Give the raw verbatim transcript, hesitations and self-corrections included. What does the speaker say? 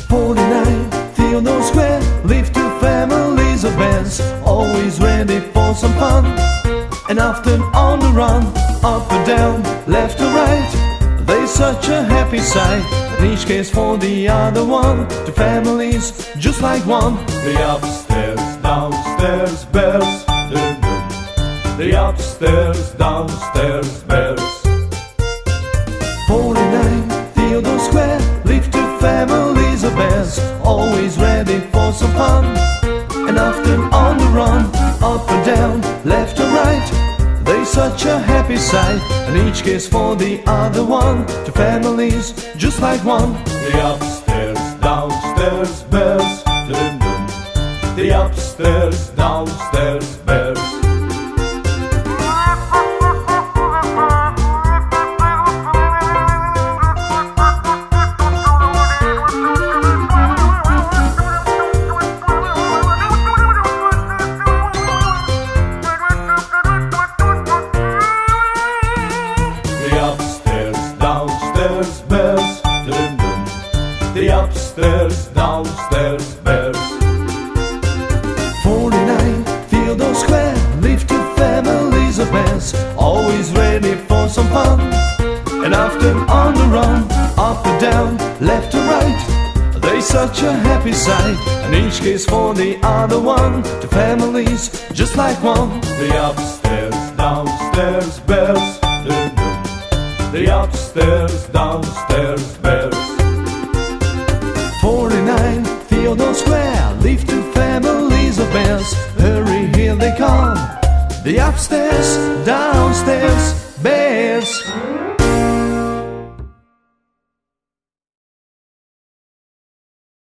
forty-nine Theodore Square, live two families of bears, always ready for some fun. And often on the run, up and down, left or right, they're such a happy sight. In each case for the other one, two families just like one. The upstairs, downstairs bears, dun, dun. The upstairs, downstairs bears. forty-nine Theodore Square, live two families of bears, always ready for some fun. And often on the run, up and down, left or right, they're such a happy sight. And each case for the other one, two families just like one. The upstairs, downstairs bears, dun, dun. The upstairs, downstairs bears. The upstairs, downstairs bears, dun, dun. The upstairs, downstairs bears. forty-nine Theodore Square, live two families of bears, always ready for some fun. And often on the run, up and down, left or right, they're such a happy sight. And each case for the other one, two families just like one. The upstairs, downstairs bears, dun, dun. The upstairs, downstairs bears. forty-nine Theodore Square, live two families of bears, hurry, here they come. The upstairs, downstairs bears.